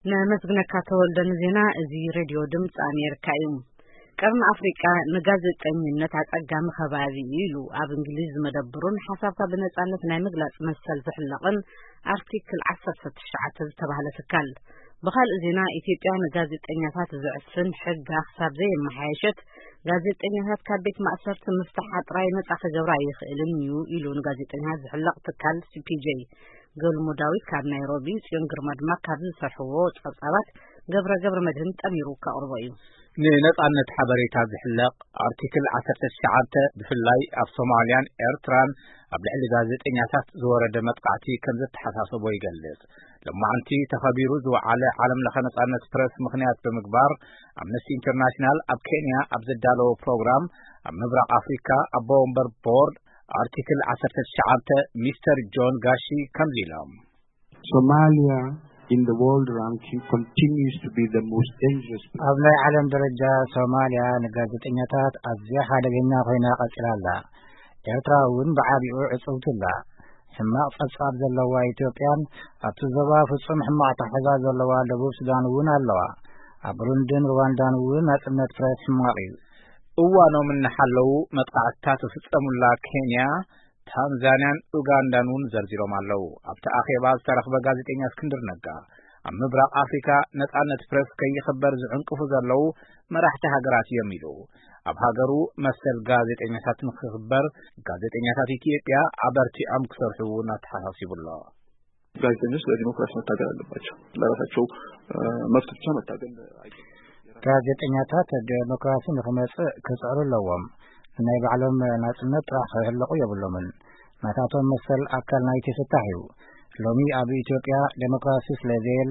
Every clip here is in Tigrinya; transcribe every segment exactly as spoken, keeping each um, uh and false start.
نمسغنك تولدن زينا ازي راديو دمص امريكا يم قرن افريقيا نغازطኝነት አጣጋሚ ከባቢ ይሉ ኣብ እንግሊዝ መደብሩን ሐሳብታ በነጻነት ናይ ምግላጽ መሰል ዝሕለቅን አርቲክል ዓሰርተ ትሽዓተ ዝተባህለ ተካል በኻል ዜና ኢትዮጵያ ንጋዜጠኛታት ዝዕፍን ሕግ ሓሳብ ዘይመሓየሸት ጋዜጠኛታት ከቤት ማእሰርት ምፍታሕ ጥራይ ነጻ ከገብራ ይኽእልን እዩ ኢሉ ንጋዜጠኛታት ዝሕለቅ ተካል ሲፒጄ ገልሞ ዳዊት ካብ ናይሮቢ ጽዮን ግርማ ድማ ካብ ዝሰርሕዎ ጸብጻባት ገብረ ገብረ መድህን ጠሚሩ ከቅርቦ እዩ ንነጻነት ሓበሬታ ዝሕለቅ አርቲክል ዓሰርተ ትሽዓተ ብፍላይ ኣብ ሶማሊያን ኤርትራን ኣብ ልዕሊ ጋዜጠኛታት ዝወረደ መጥቃዕቲ ከም ዝተሓሳሰቦ ይገልጽ ለማዓንቲ ተኸቢሩ ዝወዓለ ዓለም ለኸ ነጻነት ፕረስ ምኽንያት ብምግባር አምነስቲ ኢንተርናሽናል ኣብ ኬንያ ኣብ ዘዳለወ ፕሮግራም ኣብ ምብራቅ አፍሪካ ኣብ ወንበር ቦርድ አርቲክል ዓሰርተ ትሽዓተ ሚስተር ጆን ጋሺ ከም ኢሎም Somalia in the world ranking continues to be the most dangerous. ኣብላይ ዓለም ደረጃ ሶማሊያ ንጋዜጠኛታት ኣዝያ ሓደገኛ ኮይና ቀጥላላ ኤርትራውን ብዓቢኡ ዕጽውትላ ሕማቅ ጸብጻብ ዘለዋ ኢትዮጵያን ኣብቲ ዞባ ፍጹም ሕማቅ ተሓዛዝ ዘለዋ ደቡብ ሱዳን እውን ኣለዋ ኣብ ብሩንድን ሩዋንዳን እውን ነጻነት ፕረስ ሕማቅ እዩ እዋኖም እናሓለው መጥቃዕትታት ፍጸሙላ ኬንያ ታንዛኒያን ኡጋንዳን እውን ዘርዚሮም ኣለው ኣብቲ ኣኼባ ዝተረኽበ ጋዜጠኛ እስክንድር ነጋ ኣብ ምብራቅ ኣፍሪካ ነጻነት ፕረስ ከይኽበር ዝዕንቅፉ ዘለው መራሕቲ ሃገራት እዮም ኢሉ ኣብ ሃገሩ መሰል ጋዜጠኛታት ንኽኽበር ጋዜጠኛታት ኢትዮጵያ ኣበርቲዖም ክሰርሑ እውን ተሓሳሲቡሎ ጋዜጠኞች ለዲሞክራሲ መታገል አለባቸው ለራሳቸው መብት ብቻ መታገል ጋዜጠኛታት ዲሞክራሲ ንኽመጽእ ክጽዕሩ ኣለዎም ናይ ባዕሎም ናጽነት ጥራሕ ክህልቁ የብሎምን ናታቶም መሰል ኣካል ናይቲ ፍታሕ እዩ ሎሚ ኣብ ኢትዮጵያ ዲሞክራሲ ስለዘየለ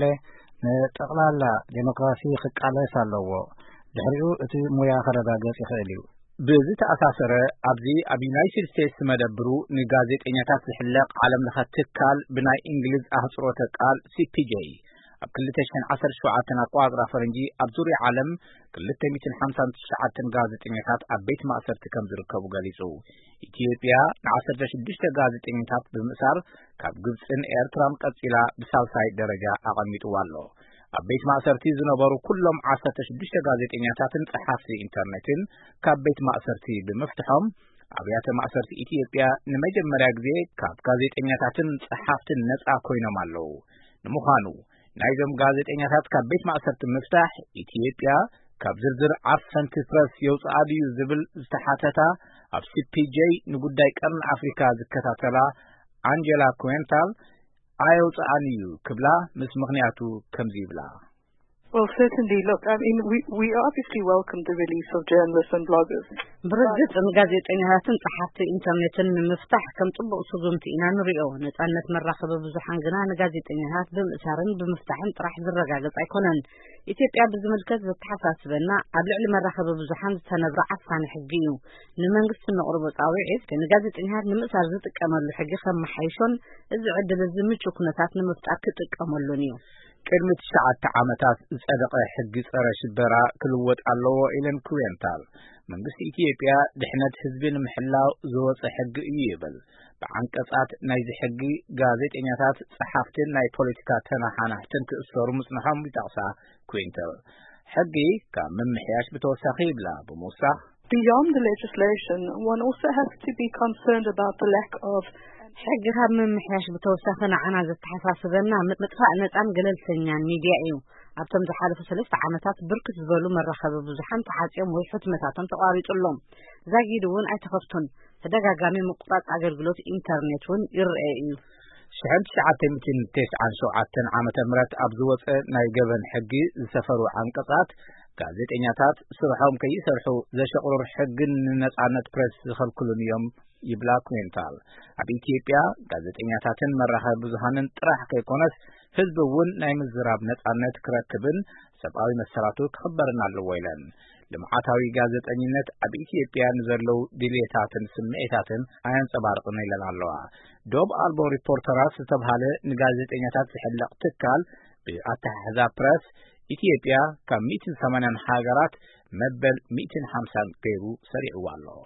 ንጠቕላላ ዲሞክራሲ ክቃለስ ኣለዎ ድሕሪኡ እቲ ሙያ ከረጋገጽ ይኽእል እዩ ብዚ ተኣሳሰረ ኣብዚ ኣብ ዩናይትድ ስቴትስ መደብሩ ንጋዜጠኛታት ዝሕለቅ ዓለም ለኸ ትካል ብናይ እንግሊዝ ኣህጽሮተ ቃል ሲፒጄ ኣብ ክልተ ሽሕን ዓሰርተ ሸውዓተ ኣቆጣጽራ ፈረንጂ ኣብ ዙርያ ዓለም ክልተ ሚእትን ሓምሳን ትሽዓተ ጋዜጠኛታት ኣብ ቤት ማእሰርቲ ከም ዝርከቡ ገሊጹ ኢትዮጵያ ንዓሰርተ ሽዱሽተ ጋዜጠኛታት ብምእሳር ካብ ግብጽን ኤርትራን ቀጺላ ብሳልሳይ ደረጃ ኣቐሚጥዋ ኣሎ ኣብ ቤት ማእሰርቲ ዝነበሩ ኩሎም ዓሰርተ ሽዱሽተ ጋዜጠኛታትን ጸሓፍቲ ኢንተርኔትን ካብ ቤት ማእሰርቲ ብምፍትሖም ኣብያተ ማእሰርቲ ኢትዮጵያ ንመጀመርያ ግዜ ካብ ጋዜጠኛታትን ጸሓፍትን ነጻ ኮይኖም ኣለው ንምዃኑ ናይዞም ጋዜጠኛታት ካብ ቤት ማእሰርቲ ምፍታሕ ኢትዮጵያ ካብ ዝርዝር ዓፈንቲ ፕረስ የውጽኣድዩ ዝብል ዝተሓተታ ኣብ ሲፒጄ ንጉዳይ ቀርኒ ኣፍሪካ ዝከታተላ አንጀላ ኩዌንታል ኣየውጽኣንዩ ክብላ ምስ ምኽንያቱ ከምዚ ይብላ Well, certainly, look, I mean, we, we obviously welcome the release of journalists and bloggers. برجت ጋዜጠኛታትን ጸሐፍቲ ኢንተርኔትን ምፍታሕ ከም ጥቡቅ ስጉምቲ ኢና ንሪኦ ነጻነት መራኸቢ ብዙሓን ግና ንጋዜጠኛታት ብምእሳርን ብምፍታሕን ጥራሕ ዝረጋገጽ ኣይኮነን ኢትዮጵያ ብዝምልከት ዝተሓሳስበና ኣብ ልዕሊ መራኸቢ ብዙሓን ዝተነብረ ዓፋኒ ሕጊ እዩ ንመንግስቲ ንቕርቦ ጻውዒት ንጋዜጠኛታት ንምእሳር ዝጥቀመሉ ሕጊ ከመሓይሾን እዚ ዕድል እዚ ምቹ ኩነታት ንምፍጣር ክጥቀመሉን እዩ ቅድሚ ትሽዓተ ዓመታት ዝጸደቀ ሕጊ ጸረ ሽበራ ክልወጥ ኣለዎ ኢለን ኩዌንታል መንግስቲ ኢትዮጵያ ድሕነት ህዝቢ ንምሕላው ዝወፀ ሕጊ እዩ ይብል ብዓንቀጻት ናይዚ ሕጊ ጋዜጠኛታት ጸሓፍትን ናይ ፖለቲካ ተናሓናሕትን ክእሰሩ ምጽንሖም ይጠቕሳ ኩዌንታል ሕጊ ካብ ምምሕያሽ ብተወሳኺ ይብላ ብምውሳኽ Beyond the legislation, one also has to be concerned about the lack of ሕጊ ካብ ምምሕያሽ ብተወሳኺ ንዓና ዘተሓሳስበና ምጥፋእ ነጻን ገለልተኛን ሚድያ እዩ ኣብቶም ዝሓለፉ ሰለስተ ዓመታት ብርክት ዝበሉ መራኸቢ ብዙሓን ተሓጽዮም ወይ ሕትመታቶም ተቋሪጡሎም ዛጊድ እውን ኣይተኸፍቱን ተደጋጋሚ ምቁራጽ ኣገልግሎት ኢንተርኔት እውን ይርአ እዩ ሽሕን ትሽዓተ ሚእትን ትስዓን ሸውዓተን ዓመተ ምህረት ኣብ ዝወፀ ናይ ገበን ሕጊ ዝሰፈሩ ዓንቀጻት ጋዜጠኛታት ስርሖም ከይሰርሑ ዘሸቕሩር ሕግን ነጻነት ፕረስ ዝኸልክሉን እዮም ይብላ ኩዌንታል ኣብ ኢትዮጵያ ጋዜጠኛታትን መራኸቢ ብዙሓንን ጥራሕ ከይኮነስ ህዝቢ እውን ናይ ምዝራብ ነጻነት ክረክብን ሰብኣዊ መሰራቱ ክኽበርን ኣለዎ ኢለን ልምዓታዊ ጋዜጠኝነት ኣብ ኢትዮጵያ ንዘለው ድሌታትን ስምዒታትን ኣየንጸባርቕን ኢለን ኣለዋ ዶብ ኣልቦ ሪፖርተራስ ዝተባሃለ ንጋዜጠኛታት ዝሕለቕ ትካል ብኣተሓሕዛ ፕረስ ኢትዮጵያ ካብ ሚእትን ሰማንያን ሃገራት መበል ሚእትን ሓምሳን ገይሩ ሰሪዕዋ ኣሎ